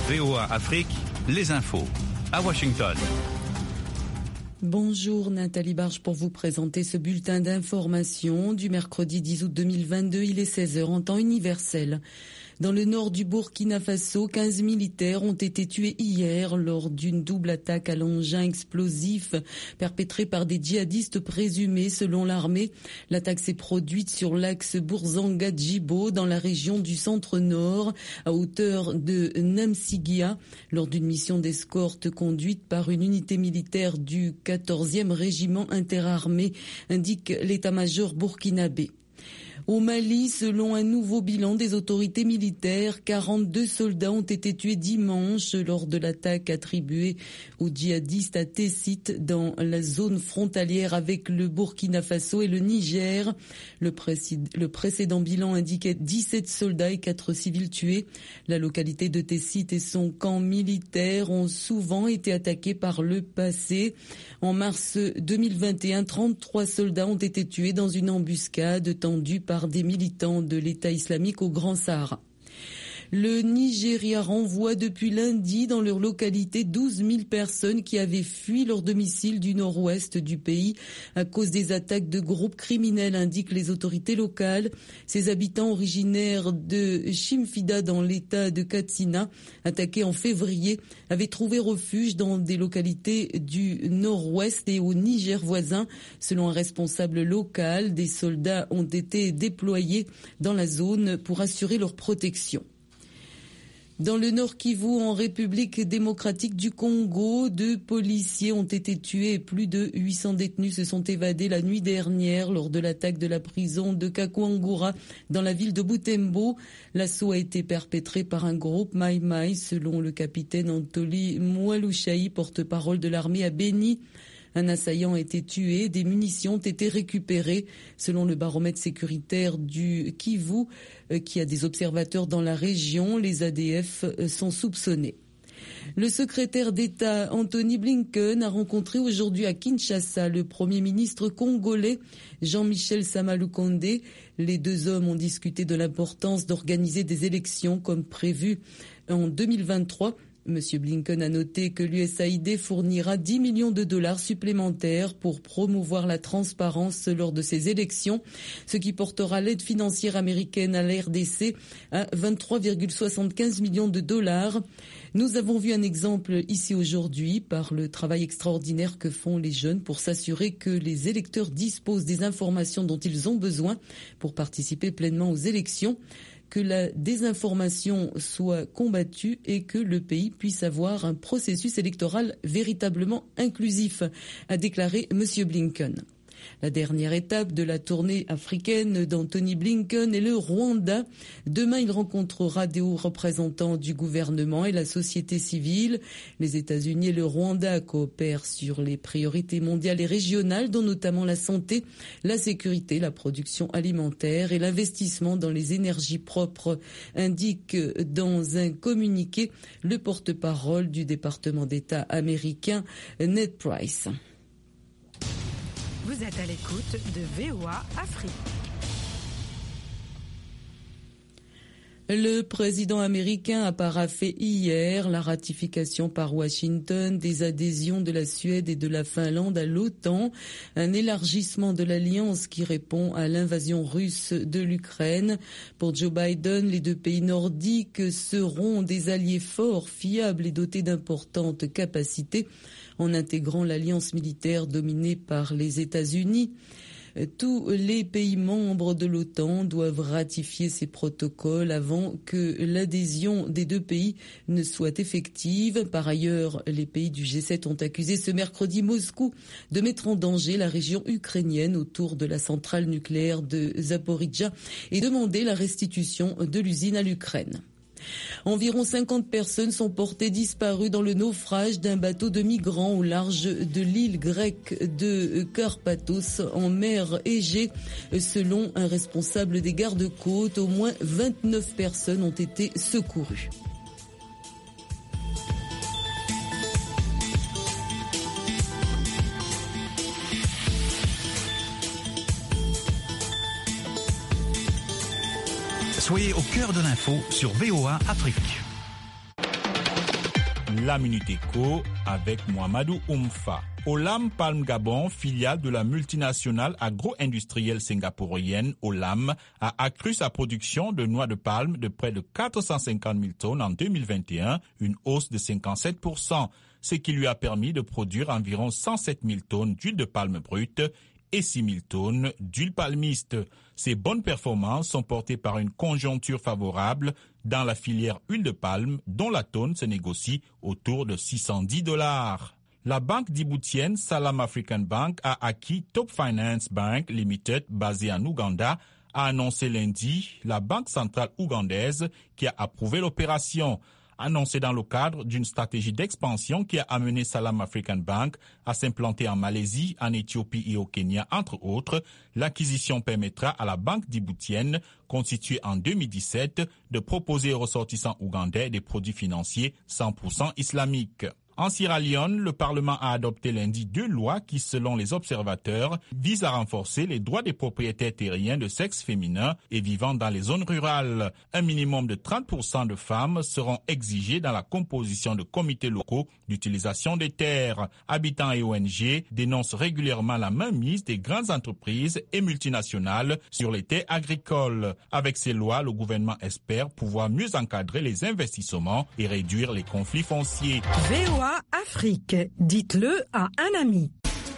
VOA Afrique, les infos. À Washington. Bonjour Nathalie Barge pour vous présenter ce bulletin d'information du mercredi 10 août 2022. Il est 16h en temps universel. Dans le nord du Burkina Faso, 15 militaires ont été tués hier lors d'une double attaque à l'engin explosif perpétrée par des djihadistes présumés selon l'armée. L'attaque s'est produite sur l'axe Bourzanga-Djibo dans la région du centre-nord à hauteur de Namsigia lors d'une mission d'escorte conduite par une unité militaire du 14e régiment interarmé, indique l'état-major burkinabé. Au Mali, selon un nouveau bilan des autorités militaires, 42 soldats ont été tués dimanche lors de l'attaque attribuée aux djihadistes à Tessit dans la zone frontalière avec le Burkina Faso et le Niger. Le précédent bilan indiquait 17 soldats et 4 civils tués. La localité de Tessit et son camp militaire ont souvent été attaqués par le passé. En mars 2021, 33 soldats ont été tués dans une embuscade tendue par des militants de l'État islamique au Grand Sahara. Le Nigeria renvoie depuis lundi dans leur localité 12 000 personnes qui avaient fui leur domicile du nord-ouest du pays à cause des attaques de groupes criminels, indiquent les autorités locales. Ces habitants originaires de Chimfida dans l'état de Katsina, attaqués en février, avaient trouvé refuge dans des localités du nord-ouest et au Niger voisin. Selon un responsable local, des soldats ont été déployés dans la zone pour assurer leur protection. Dans le Nord Kivu, en République démocratique du Congo, 2 policiers ont été tués et plus de 800 détenus se sont évadés la nuit dernière lors de l'attaque de la prison de Kakwangura dans la ville de Butembo. L'assaut a été perpétré par un groupe Mai Mai, selon le capitaine Antoli Mwalushayi, porte-parole de l'armée à Beni. Un assaillant a été tué, des munitions ont été récupérées. Selon le baromètre sécuritaire du Kivu, qui a des observateurs dans la région, les ADF sont soupçonnés. Le secrétaire d'État Anthony Blinken a rencontré aujourd'hui à Kinshasa le Premier ministre congolais Jean-Michel Sama-Lukonde. Les deux hommes ont discuté de l'importance d'organiser des élections comme prévu en 2023. Monsieur Blinken a noté que l'USAID fournira 10 millions de dollars supplémentaires pour promouvoir la transparence lors de ces élections, ce qui portera l'aide financière américaine à la RDC à 23,75 millions de dollars. Nous avons vu un exemple ici aujourd'hui par le travail extraordinaire que font les jeunes pour s'assurer que les électeurs disposent des informations dont ils ont besoin pour participer pleinement aux élections, que la désinformation soit combattue et que le pays puisse avoir un processus électoral véritablement inclusif, a déclaré M. Blinken. La dernière étape de la tournée africaine d'Anthony Blinken est le Rwanda. Demain, il rencontrera des hauts représentants du gouvernement et la société civile. Les États-Unis et le Rwanda coopèrent sur les priorités mondiales et régionales, dont notamment la santé, la sécurité, la production alimentaire et l'investissement dans les énergies propres, indique dans un communiqué le porte-parole du département d'État américain, Ned Price. Vous êtes à l'écoute de VOA Afrique. Le président américain a paraphé hier la ratification par Washington des adhésions de la Suède et de la Finlande à l'OTAN, un élargissement de l'alliance qui répond à l'invasion russe de l'Ukraine. Pour Joe Biden, les 2 pays nordiques seront des alliés forts, fiables et dotés d'importantes capacités en intégrant l'alliance militaire dominée par les États-Unis. Tous les pays membres de l'OTAN doivent ratifier ces protocoles avant que l'adhésion des 2 pays ne soit effective. Par ailleurs, les pays du G7 ont accusé ce mercredi Moscou de mettre en danger la région ukrainienne autour de la centrale nucléaire de Zaporijia et demandé la restitution de l'usine à l'Ukraine. Environ 50 personnes sont portées disparues dans le naufrage d'un bateau de migrants au large de l'île grecque de Karpathos en mer Égée. Selon un responsable des gardes-côtes, au moins 29 personnes ont été secourues. Soyez au cœur de l'info sur VOA Afrique. La Minute Éco avec Mohamedou Oumfa. Olam Palm Gabon, filiale de la multinationale agro-industrielle singapourienne Olam, a accru sa production de noix de palme de près de 450 000 tonnes en 2021, une hausse de 57%, ce qui lui a permis de produire environ 107 000 tonnes d'huile de palme brute et 6 000 tonnes d'huile palmiste. Ces bonnes performances sont portées par une conjoncture favorable dans la filière huile de palme, dont la tonne se négocie autour de $610. La banque djiboutienne Salam African Bank a acquis Top Finance Bank Limited, basée en Ouganda, a annoncé lundi la banque centrale ougandaise qui a approuvé l'opération. Annoncé dans le cadre d'une stratégie d'expansion qui a amené Salam African Bank à s'implanter en Malaisie, en Éthiopie et au Kenya, entre autres, l'acquisition permettra à la banque djiboutienne, constituée en 2017, de proposer aux ressortissants ougandais des produits financiers 100% islamiques. En Sierra Leone, le Parlement a adopté lundi 2 lois qui, selon les observateurs, visent à renforcer les droits des propriétaires terriens de sexe féminin et vivant dans les zones rurales. Un minimum de 30% de femmes seront exigées dans la composition de comités locaux d'utilisation des terres. Habitants et ONG dénoncent régulièrement la mainmise des grandes entreprises et multinationales sur les terres agricoles. Avec ces lois, le gouvernement espère pouvoir mieux encadrer les investissements et réduire les conflits fonciers. VOA Afrique, dites-le à un ami.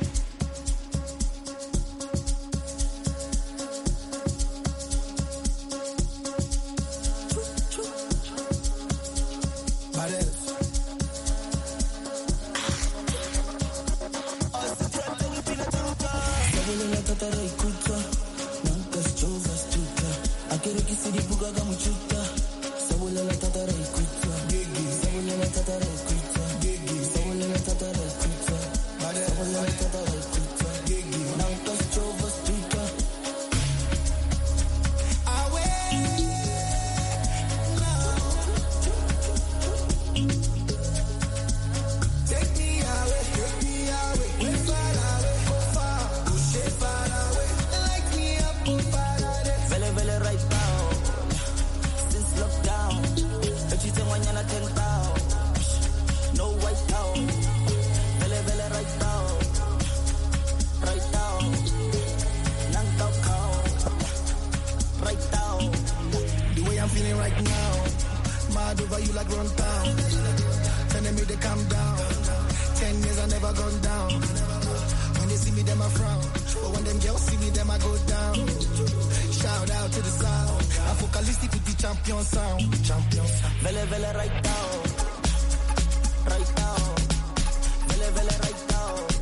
Vele vele right down, vele vele right down.